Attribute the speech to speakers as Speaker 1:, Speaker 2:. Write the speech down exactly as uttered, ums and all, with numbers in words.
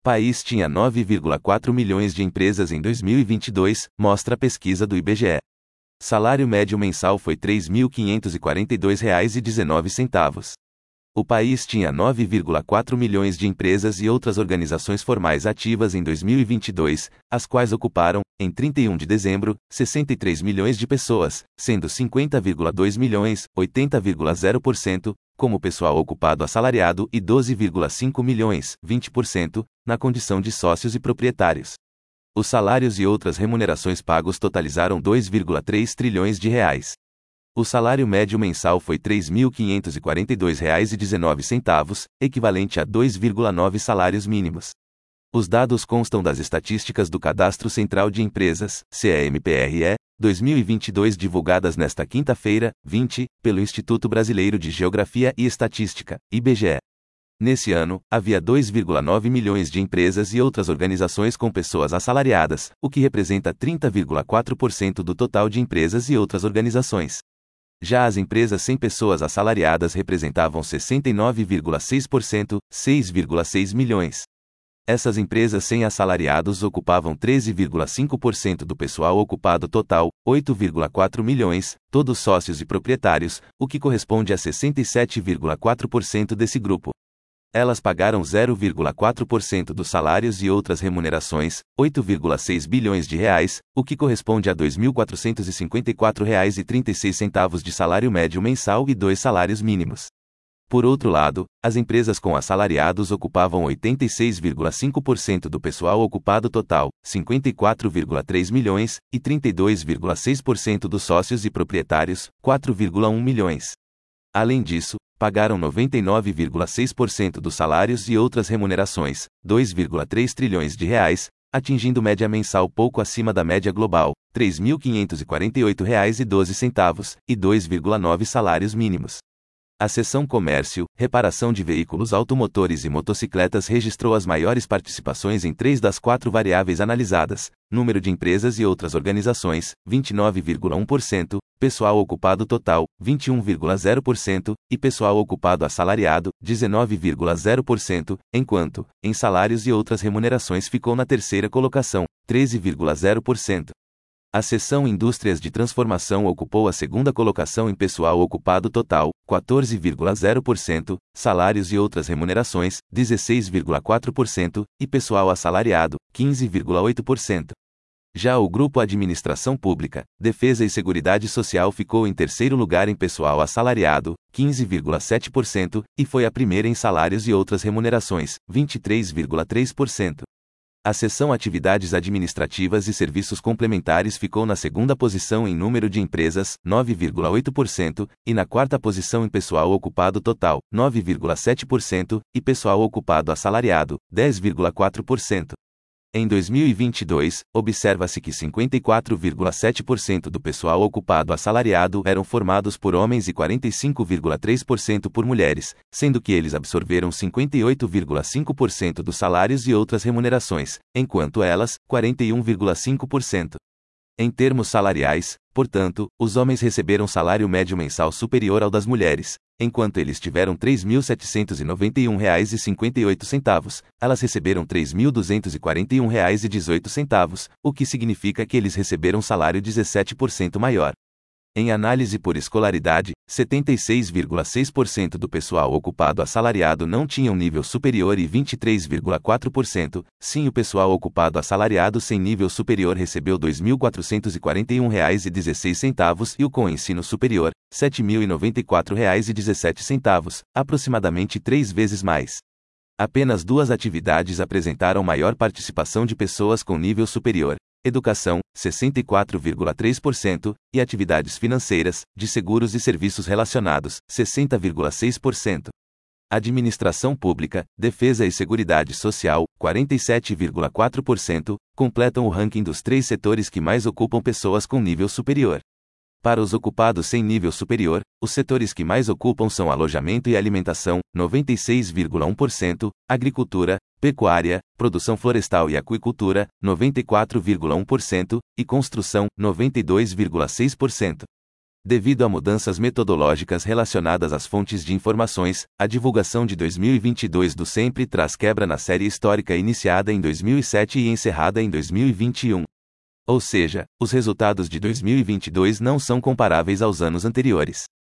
Speaker 1: País tinha nove vírgula quatro milhões de empresas em dois mil e vinte e dois, mostra a pesquisa do I B G E. Salário médio mensal foi três mil quinhentos e quarenta e dois reais e dezenove centavos. O país tinha nove vírgula quatro milhões de empresas e outras organizações formais ativas em dois mil e vinte e dois, as quais ocuparam, em trinta e um de dezembro, sessenta e três milhões de pessoas, sendo cinquenta vírgula dois milhões, oitenta vírgula zero por cento, como pessoal ocupado assalariado e doze vírgula cinco milhões, vinte por cento, na condição de sócios e proprietários. Os salários e outras remunerações pagos totalizaram dois vírgula três trilhões de reais. O salário médio mensal foi três mil quinhentos e quarenta e dois reais e dezenove centavos, equivalente a dois vírgula nove salários mínimos. Os dados constam das estatísticas do Cadastro Central de Empresas, C E M P R E, dois mil e vinte e dois divulgadas nesta quinta-feira, vinte, pelo Instituto Brasileiro de Geografia e Estatística, I B G E. Nesse ano, havia dois vírgula nove milhões de empresas e outras organizações com pessoas assalariadas, o que representa trinta vírgula quatro por cento do total de empresas e outras organizações. Já as empresas sem pessoas assalariadas representavam sessenta e nove vírgula seis por cento, seis vírgula seis milhões. Essas empresas sem assalariados ocupavam treze vírgula cinco por cento do pessoal ocupado total, oito vírgula quatro milhões, todos sócios e proprietários, o que corresponde a sessenta e sete vírgula quatro por cento desse grupo. Elas pagaram zero vírgula quatro por cento dos salários e outras remunerações, oito vírgula seis bilhões de reais, o que corresponde a dois mil quatrocentos e cinquenta e quatro reais e trinta e seis centavos de salário médio mensal e dois salários mínimos. Por outro lado, as empresas com assalariados ocupavam oitenta e seis vírgula cinco por cento do pessoal ocupado total, cinquenta e quatro vírgula três milhões, e trinta e dois vírgula seis por cento dos sócios e proprietários, quatro vírgula um milhões. Além disso, pagaram noventa e nove vírgula seis por cento dos salários e outras remunerações, dois vírgula três trilhões de reais, atingindo média mensal pouco acima da média global, três mil quinhentos e quarenta e oito reais e doze centavos, e dois vírgula nove salários mínimos. A seção Comércio, Reparação de Veículos Automotores e Motocicletas registrou as maiores participações em três das quatro variáveis analisadas: número de empresas e outras organizações, vinte e nove vírgula um por cento, pessoal ocupado total, vinte e um vírgula zero por cento, e pessoal ocupado assalariado, dezenove vírgula zero por cento, enquanto, em salários e outras remunerações ficou na terceira colocação, treze vírgula zero por cento. A seção Indústrias de Transformação ocupou a segunda colocação em pessoal ocupado total, quatorze vírgula zero por cento, salários e outras remunerações, dezesseis vírgula quatro por cento, e pessoal assalariado, quinze vírgula oito por cento. Já o grupo Administração Pública, Defesa e Seguridade Social ficou em terceiro lugar em pessoal assalariado, quinze vírgula sete por cento, e foi a primeira em salários e outras remunerações, vinte e três vírgula três por cento. A seção Atividades Administrativas e Serviços Complementares ficou na segunda posição em número de empresas, nove vírgula oito por cento, e na quarta posição em pessoal ocupado total, nove vírgula sete por cento, e pessoal ocupado assalariado, dez vírgula quatro por cento. Em dois mil e vinte e dois, observa-se que cinquenta e quatro vírgula sete por cento do pessoal ocupado assalariado eram formados por homens e quarenta e cinco vírgula três por cento por mulheres, sendo que eles absorveram cinquenta e oito vírgula cinco por cento dos salários e outras remunerações, enquanto elas, quarenta e um vírgula cinco por cento. Em termos salariais, portanto, os homens receberam salário médio mensal superior ao das mulheres. Enquanto eles tiveram três mil setecentos e noventa e um reais e cinquenta e oito centavos, elas receberam três mil duzentos e quarenta e um reais e dezoito centavos, o que significa que eles receberam salário dezessete por cento maior. Em análise por escolaridade, setenta e seis vírgula seis por cento do pessoal ocupado assalariado não tinha um nível superior e vinte e três vírgula quatro por cento, sim, o pessoal ocupado assalariado sem nível superior recebeu dois mil quatrocentos e quarenta e um reais e dezesseis centavos e o com ensino superior, sete mil e noventa e quatro reais e dezessete centavos, aproximadamente três vezes mais. Apenas duas atividades apresentaram maior participação de pessoas com nível superior: educação, sessenta e quatro vírgula três por cento, e atividades financeiras, de seguros e serviços relacionados, sessenta vírgula seis por cento. Administração Pública, Defesa e Seguridade Social, quarenta e sete vírgula quatro por cento, completam o ranking dos três setores que mais ocupam pessoas com nível superior. Para os ocupados sem nível superior, os setores que mais ocupam são alojamento e alimentação, noventa e seis vírgula um por cento, agricultura, pecuária, produção florestal e aquicultura, noventa e quatro vírgula um por cento, e construção, noventa e dois vírgula seis por cento. Devido a mudanças metodológicas relacionadas às fontes de informações, a divulgação de dois mil e vinte e dois do SEMPRE traz quebra na série histórica iniciada em dois mil e sete e encerrada em dois mil e vinte e um. Ou seja, os resultados de dois mil e vinte e dois não são comparáveis aos anos anteriores.